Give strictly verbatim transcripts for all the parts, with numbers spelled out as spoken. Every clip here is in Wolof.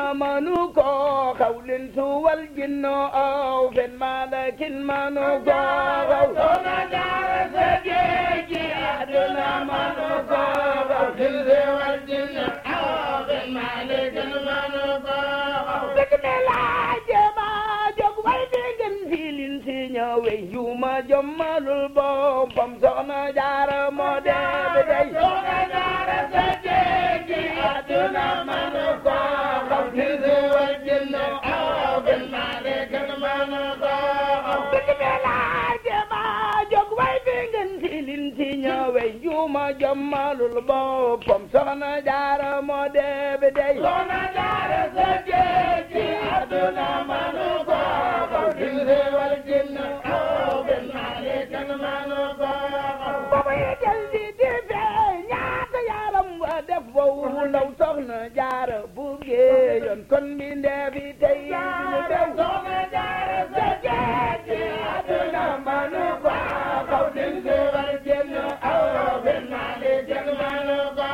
manuko xawlin suwal jinno aw fen malakin manuko soxna jaara sa géeji aduna manuko xawlin suwal jinno aw fen malakin manuko dëgg me laaje ma jóg way déggan filin si ñëwe yuma jommalul boppam soxna jaara moo dee day soxna jaara sa géeji aduna manuko xawlin suwal jinno aw fen malakin manuko dëgg me laaje ma jóg way déggan filin si ñëwe yuma jommalul boppam soxna jaara moo dee day soxna jaara sa géeji aduna manuko xawlin suwal jinno aw fen malakin manuko baba yi del di di fee ñaata yaram wa def wow ndaw soxna jaara bu géeyoon kon mi ndee fi tey ñu dew soxna jaara sa géeji aduna manuko xawlin suwal jinno aw fen malakin manuko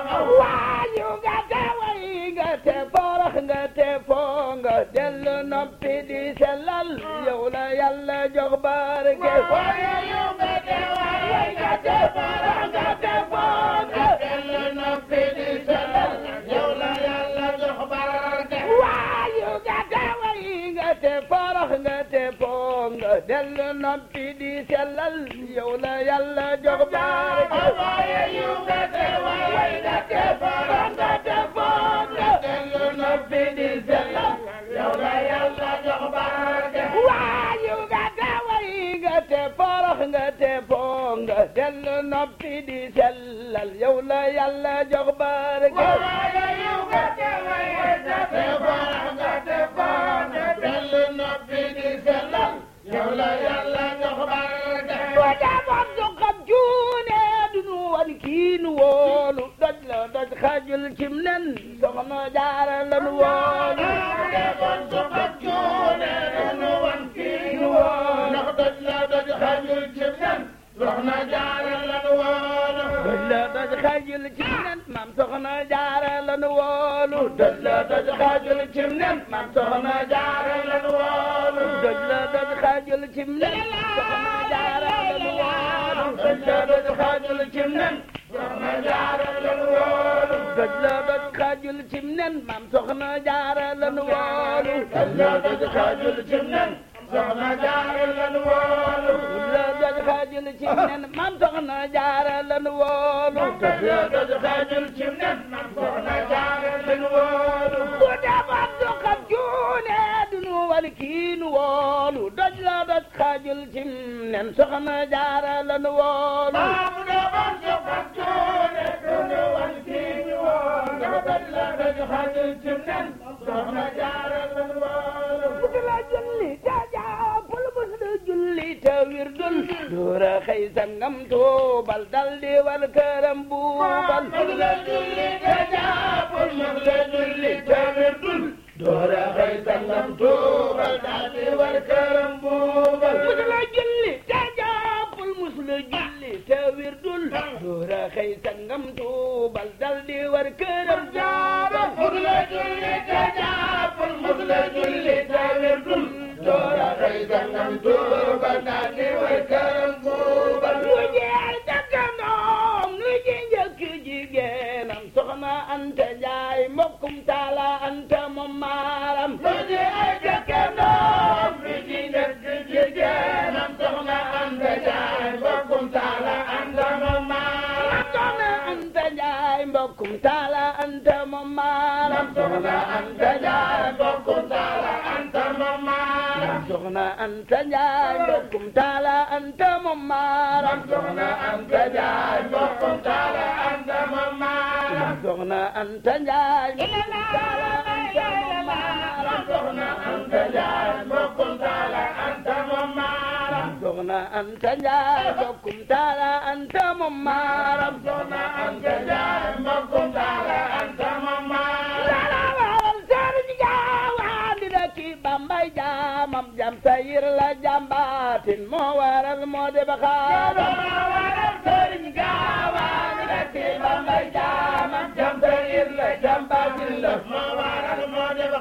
waayu nga te way nga te forox nga te foo nga dellu noppi di sellal yow la yàlla jox barke waaye yow nga te waay nga te forox nga te foo nga dellu noppi di sellal yow la yàlla jox barke waayu nga te way nga te forox nga te foo nga dellu noppi di sellal yow la yàlla jox barke waaye yow nga te waay nga te forox nga te foo nga dellu noppi di sellal yow la yàlla jox barke waayu nga te way nga te forox nga te foo nga dellu noppi di sellal yow la yàlla jox barke waaye yow nga te waay nga te forox nga te foo nga dellu noppi di sellal yow la yàlla jox barke wa demoon su xam cuune dunu wan kii nu wóolu doj la doj xajul cim nen soxna jaara lanu wóolu demoon su xam cuune dunu wan kii nu wóolu ndax doj la doj xajul cim nen soxna jaara lanu wóolu doj la doj xajul cim nen maam soxna jaara lanu wóolu doj la doj xajul cim nen maam soxna jaara lanu wóolu doj la doj xajul cim nen soxna jaara lanu wóolu doj la doj xajul cim nen soxna jaara lanu wóolu doj la doj xajul cim nen maam soxna jaara lanu wóolu doj la doj xajul cim nen soxna jaara lanu wóolu doj la doj xajul cim nen maam soxna jaara lanu wóolu doj la doj xajul cim nen maam soxna jaara lanu wóolu bu demoon du xam cuune dunu wal kii nu wóolu doj la doj xajul cim nen soxna jaara lanu wóolu bu demoon du xam cuune dunu wal kii nu wóolu doj la doj xajul cim nen soxna jaara lanu wóolu bugg la julli te jàppul bus du julli te wirdul doora xëy sangam tuubal dal di wal këram buubal bugg la julli te jàppul bus la julli te wirdul doora xëy sangam tuubal dal di wal këram buubal bugg la julli te jàppul mus la julli te wirdul doora xëy sangam tuubal dal di war këram jaabal bugg la julli te jàppul bus la julli te wirdul doora xëy sangam tuubal dal di wal këram buubal lu jeex jëkkëndoom lu ji njëkk jigéenam soxna Anta Njaay mbokkum taala Anta moom maaram lu ji ay jëkkëndoom lu ji njëkk jigéenam soxna Anta Njaay mbokkum taala Anta moom maaram soxna Anta Njaay mbokkum taala Anta moom maaram soxna Anta Njaay mbokkum taala Anta moom maaram soxna Anta Njaay mbokkum taala Anta moom maaram soxna Anta Njaay mbokkum taala Anta moom maaram soxna Anta Njaay mbokkum taala Anta moom maaram soxna Anta Njaay mbokkum taala Anta moom maaram soxna Anta Njaay mbokkum taala Anta moom maaram soxna Anta Njaay mbokkum taala Anta moom maaram salaamaaleykum Sëriñ Gaawaan di la kii Bambay jaamam jam sayir la jambaatin moo waral moo de ba xaaram moo waral Sëriñ Gaawaan di la kii Bambay jaamam jam sayir la jambaatin la moo waral moo de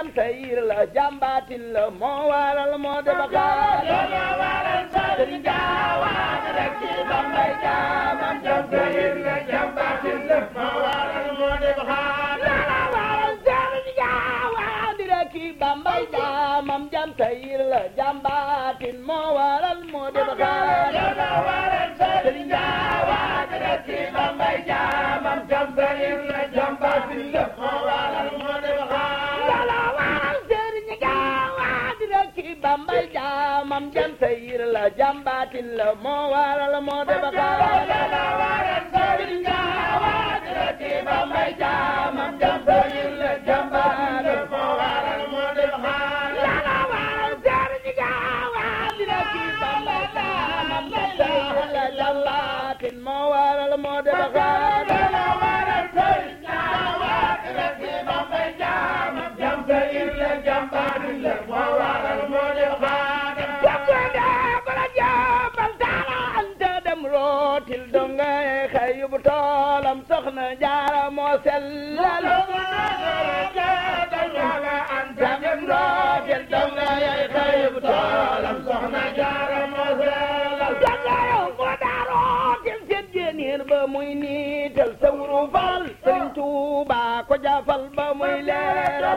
sayir la jàmbaatin la moo waral moo de bakaar loolu waral Sëriñ Gaawaan rek ci Bambey jaamam jam sayir la jàmbaatin la moo waral moo de bakaar loolu waral Sëriñ Gaawaan rek ci Bambey jaamam jam sayir la jàmbaatin moo waral moo de bakaar loolu waral Sëriñ Gaawaan rek ci Bambey jaamam jam sayir la jàmbaatin la moo waral moo de bakaar loolu waral Sëriñ Gaawaan rek ci Bambey jaamam jam sayir la jàmbaatin la moo waral moo de bakaar loolu waral Sëriñ Gaawaan rek ci Bambey jaamam jam sayir la jàmbaatin la moo waral moo de bakaar loolu waral Sëriñ Gaawaan rek ci Bambey jaamam jam sayir la jàmbaatin moo waral moo de bakaar loolu waral Sëriñ Gaawaan rek ci Bambey jaamam jam sayir la jàmbaatin la moo waral moo de bakaar Jokkoo bala jàmbal taala anta dem rootil donga xëy bu toolam soxna jaara moo sellal anta dem rootil donga xëy bu toolam soxna jaara moo sellal donga yow moo daa rootil seen jéeniir ba muy niital sawru fal Sëriñ Tuuba ko jafal ba muy leeral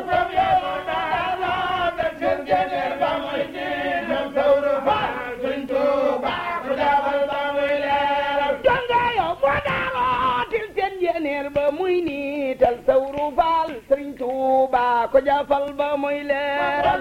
ba muy niital sawru faal Sëriñ Tuuba ko jafal ba muy leeral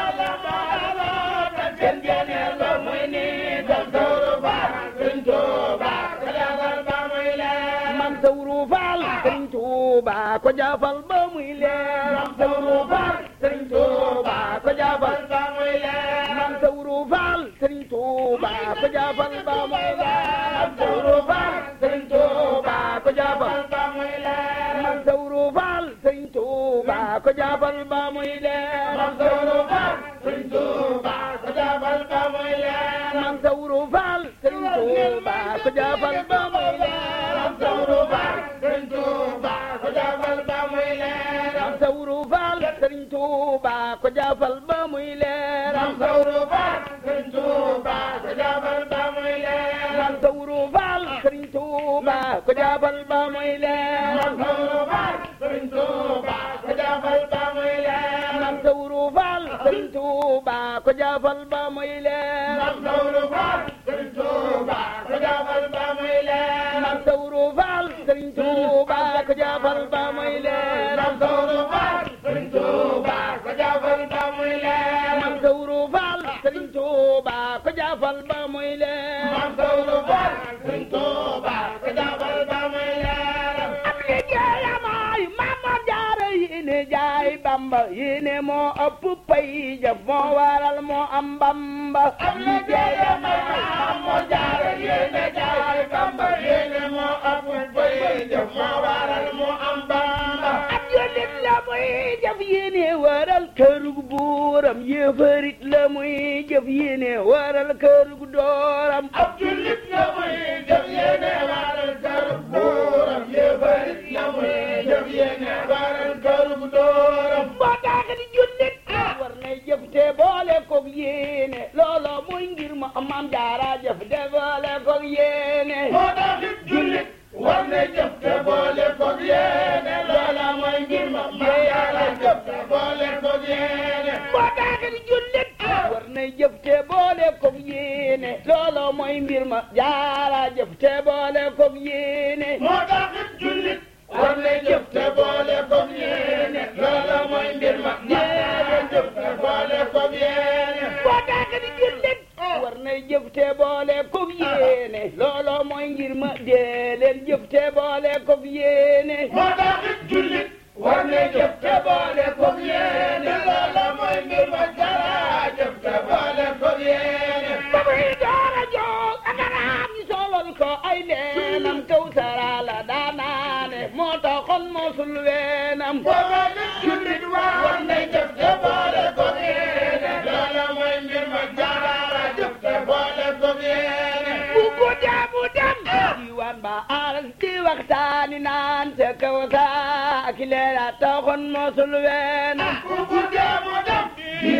seen jeneer ba muy niital sawru faal Sëriñ Tuuba ko jafal ba muy leeral man sawru faal Sëriñ Tuuba ko jafal ba muy leeral sawru faal Sëriñ Tuuba ko jafal ba muy leeral man sawru faal Sëriñ Tuuba ko jafal ba muy leeral sawru faal Sëriñ Tuuba ko jafal ba muy leeral man sawru faal Sëriñ Tuuba ko jafal ba muy leeral man sawru faal Sëriñ Tuuba ko jafal ba muy leeral man sawru faal Sëriñ Tuuba ko jafal ba muy leeral man sawru faal Sëriñ Tuuba ko jafal ba muy leeral man sawru faal Sëriñ Tuuba ko jafal ba muy leeral man sawru faal Sëriñ Tuuba ko jafal ba muy leeral man sawru faal Sëriñ Tuuba ko jafal ba muy leeral man sawru faal Sëriñ Tuuba ko jafal ba muy leeral man sawru faal Sëriñ Tuuba ko jafal ba muy leeral man sawru faal Sëriñ Tuuba ko jafal ba muy leeral man sawru faal Sëriñ Tuuba ko jafal ba muy leeral man sawru faal Sëriñ Tuuba ko jafal ba muy leeral man sawru faal Sëriñ Tuuba ko jafal ba muy leeral man sawru faal Sëriñ Tuuba ko jafal ba muy leeral am liggéeyamaay Maam Jaara yéene jaay Bamba yéene moo ëpp pay jëf moo waral moo am Bamba am liggéeyam Maam Jaara yéene jaay Bamba yéene moo ëpp pay jëf moo waral moo am Bamba ab jullit la muy jëf yéene waral kërug buuram yéefarit la muy jëf yéene waral kërug dooram ab jullit la muy jëf yéene waral kërug buuram yéefarit la muy jëf yéene waral kërug dooram boo tax di jullit war nay jëf te boole koog yéene loolo muy ngir ma Maam Jaara jëf te boole koog yéene moo tax it jullit war na jëf te boole koog yéene loola mooy ngir ma Maam Jaara jëf te boole koog yéene boo tax di jullit war nay jëf te boole koog yéene loolo mooy mbir ma Jaara jëf te boole koog yéene moo tax it jullit war na jëf te boole koog yéene loola mooy mbir ma Jaara jëf te boole koog yéene boo tax di jullit war nay jëf te boole koog yéene loolo mooy ngir ma dee leen jëf te boole koog yéene moo tax it jullit war na jëf te boole koog yéene loola mooy mbir ma Jaara jëf te boole koog yéene ba muy door a jóg ak araam ñu solol ko ay leenam kaw sara la daanaane moo taxoon mosul weenam booba nit jullit war na jëf te boole koog yéene loola mooy mbir ma Jaara jëf te boole koog yéene bu guddee bu dem diwaan ba aras di waxtaani naan ca kaw saa ak leera taxoon mosul weenam bu guddee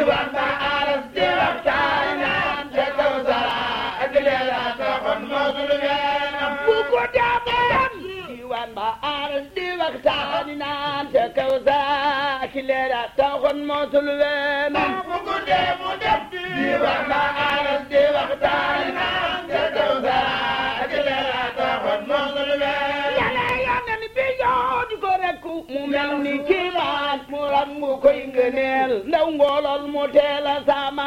diwan ba aras di waxtaan naan te kaw sara ak leela taxoon mosul weenam bu ko demoon diwan ba aras di waxtaan naan te kaw sara ak leela taxoon mosul weenam bu ko demu dem diwan ba aras di waxtaan naan te kaw sara ak leela taxoon mosul weenam yàlla yàlla ni bi ñoo di ko rek mu mel ni kiimaan mu rangu koy ngëneel ndaw ngoolol mu teel a sama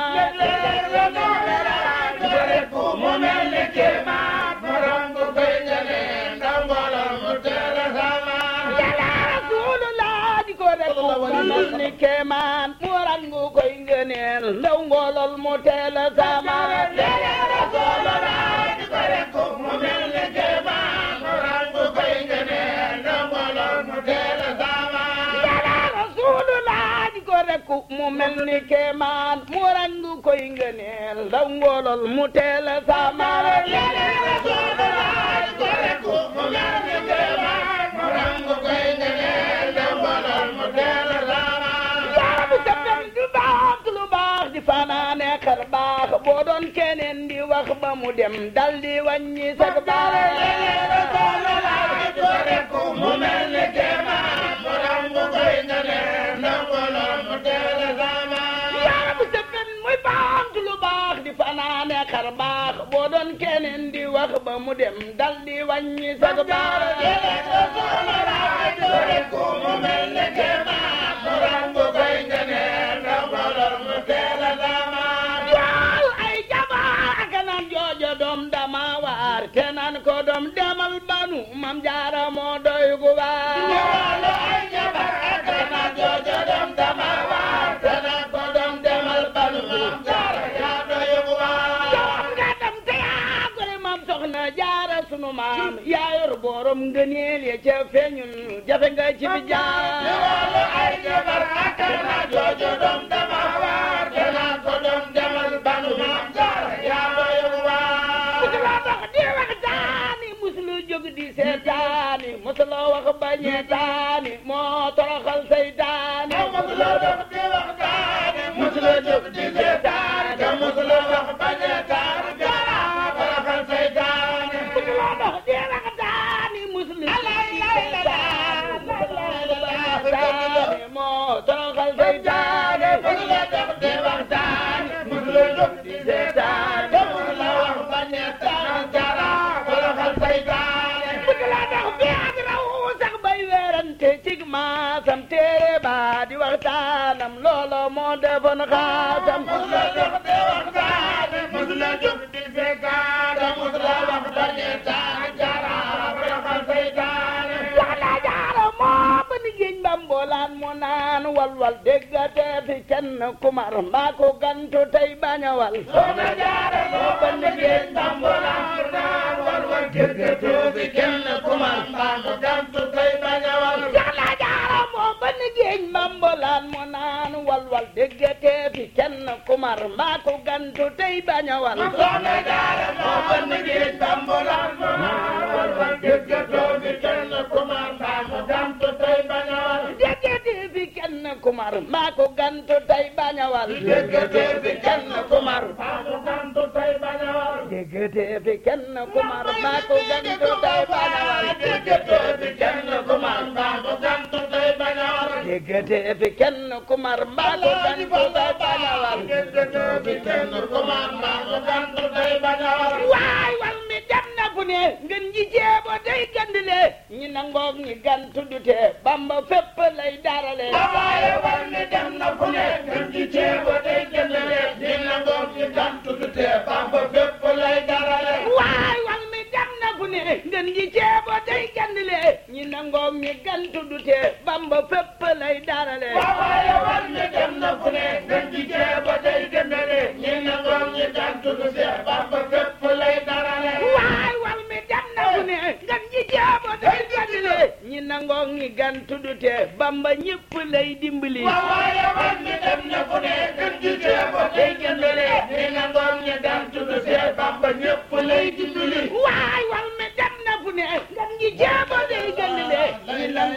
mu mel ni kiimaan mu rangu koy ngëneel ndaw ngoolol mu teel a sama yàlla Rasulullah di ko rek mu mel ni kiimaan mu rangu koy ngëneel ndaw ngoolol mu teel a sama yàlla Rasulullah di ko rek mu mel ni kiimaan mu rangu koy ngëneel ndaw ngoolol mu teel a sama yàlla Rasulullah di ko rek mu mel ni kiimaan mu rangu koy ngëneel ndaw ngoolol mu teel a sama yàlla Rasulullah di ko rek mu mel ni kiimaan mu rangu koy ngëneel ndaw ngoolol mu teel a sama yàlla bu sabem du baax lu baax di fanaane xar baax boo doon keneen di wax ba mu dem dal di wàññi sag baax mu mel ni kiimaan mu rangu koy ngëneel ndaw ngoolol mu teel a sama yàlla bu sabem muy baax lu baax di fanaane xar baax boo doon keneen di wax ba mu dem dal di wàññi sag baax mu mel ni kiimaan mu rangu koy ngëneel ndaw ngoolol mu teel a sama waaw ay jabar ak naan joojo doom dama waar te naan ko doom demal banu mam jaara moo doy gu waar ñëwalu ay jabar ak naan joojo doom dama waar te naan ko doom demal banu mam jaara yaa doy waar yow nga dem te yaa gore mam soxna jaara sunu maam yaa yor borom ngëneel ya ca feeñun jafe nga ci bi jaar ñëwalu ay jabar ak naan joojo doom dama waar te naan ko doom demal banu mam jaara yaa doy waar musuloo dox di waxtaani musuloo jóg di seetaani musuloo wax bañeetaani moo toroxal saytaani musuloo dox di waxtaani musuloo jóg di seetaani te musuloo wax bañeetaani jaara toroxal saytaani musuloo dox di waxtaani musuloo jóg di seetaani moo toroxal saytaani musuloo dox di waxtaani musuloo jóg di seetaani te musuloo wax bañeetaani jaara toroxal saytaani musuloo dox bi ak raw sax bay weerante cig maasam téere ba di waxtaanam loolo moo defoon xaasam musuloo dox di waxtaani musuloo jóg di seetaani te musuloo wax bañeetaani jaara toroxal saytaani Soxna Jaara moo ba ni géej mbambolaan mu naan walwal déggate fi kenn kumar mbaa ko gantu tey bañ a wal Soxna Jaara moo ba ni géej mbambolaan mu naan walwal déggate fi kenn kumar mbaa ko gantu tey bañ a wal Soxna Jaara moo ba ni géej mbambolaan mu naan walwal déggate fi kenn kumar mbaa ko gantu tey bañ a wal Soxna Jaara moo ba ni géej mbambolaan mu naan walwal déggate fi kenn kumar mbaa ko gantu tey bañ a wal déggate fi kenn kumar mbaa ko gantu tey bañ a wal déggate fi kenn kumar mbaa ko gantu tey bañ a wal déggate fi kenn kumar mbaa ko gantu tey bañ a wal déggate fi kenn kumar mbaa ko gantu tey bañ a wal déggate fi kenn kumar mbaa ko gantu tey bañ a wal déggate fi kenn kumar mbaa ko gantu tey bañ a wal waay wal mi dem na fu ne ngeen ji jeebo day gandile ñi nangoog ñi gantu dute Bamba fépp lay darale waaye wal mi dem na fu ne ngeen ji jeebo day gandile ñi nangoog ñi gantu dute Bamba fépp lay darale waay wal mi dem na fu ne ngeen ji jeebo day gandile ñi nangoog ñi gantu dute Bamba fépp lay darale waaye wal mi dem na fu ne ngeen ji jeebo day gandile ñi nangoog ñi gantu dute Bamba fépp lay darale waay wal mi dem na fu ne ngeen ji jeebo day gandile ñi nangoog ñi gantu dute Bamba ñëpp lay dimbali waaye wal mi dem na fu ne ngeen ji jeebo day gandile ñi nangoog ñi gantu dute Bamba ñëpp lay dimbali waay wal mi dem na fu ne ngeen ji jeebo day gandile ñi nangoog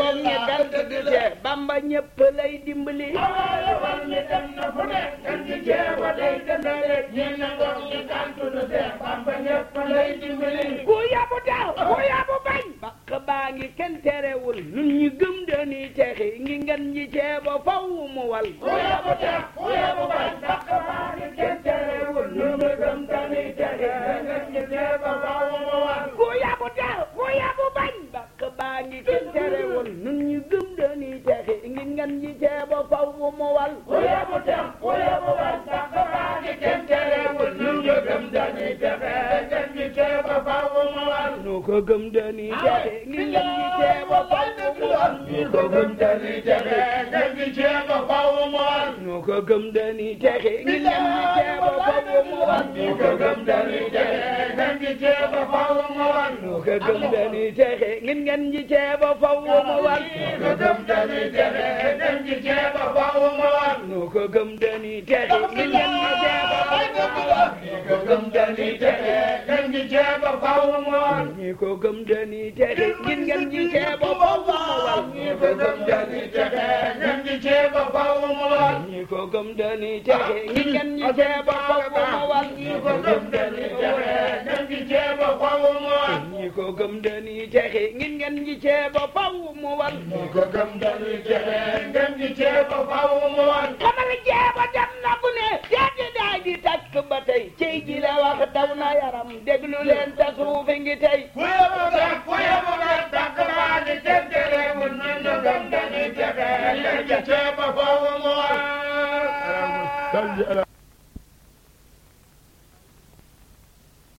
ngoog ñi sant di Seex Bamba ñëpp lay dimbali awal mi dem na fu ne kan ci ceeba day gëndale ñi na ngoog ñi sant di Seex Bamba ñëpp lay dimbali ku yabu taw ku yabu bañ bakk baa ngi kenn terewul nun ñu gëm dañuy texi ngi ngan ñi ceeba faw mu wal ku yabu taw ku yabu bañ bakk baa ngi kenn terewul nun ñu gëm dañuy texi ngi ngan ñi ceeba faw mu wal ku yabu taw ku yabu bañ bakk baa ngi kenn terewul nun ñu gëm dañuy texi ngi ngan ñi ceeba faw mu wal ku yabu taw ku yabu bañ bakk baa ngi kenn terewul nun ñu gëm dañuy texi ngi ngan ñi ceeba faw mu wal nu ko gëm dañuy texi ngi ngan ñi ceeba faw mu wal ñu ko gëm dañuy texe ngeen gi ceeba faw mu wal nu ko gëm dañuy texi ngi ngan ñi ceeba faw mu wal ñu ko gëm dañuy texe ngeen gi ceeba faw mu wal nu ko gëm dañuy texi ngi ngan ñi ceeba faw mu wal ñu ko gëm dañuy texe ngeen gi ceeba faw mu wal nu ko gëm dañuy texi ngi ngan ñi ceeba ñu ko gëm dañuy texe ngeen gi ceeba faw mu wal ñi ko gëm dañuy texi ngi ngan ñi ceeba faw mu wal ñu ko gëm dañuy texe ngeen gi ceeba faw mu wal ñi ko gëm dañuy texi ngi ngan ñi ceeba faw mu wal ñu ko gëm dañuy texe ngeen gi ceeba faw mu wal ñi ko gëm dañuy texi ngi ngan ñi ceeba faw mu wal ñu ko gëm dañuy texe ngeen gi ceeba faw mu wal xamal jeeba dem na bu ne seeti daay di takk ba tey cey ji la wax daw na yaram déglu leen ta suufi ngi tey ku yebu def ku yebu def takk baa ngi kenn terewul ñu ñu gëm dañuy texe ngeen gi ceeba faw mu wal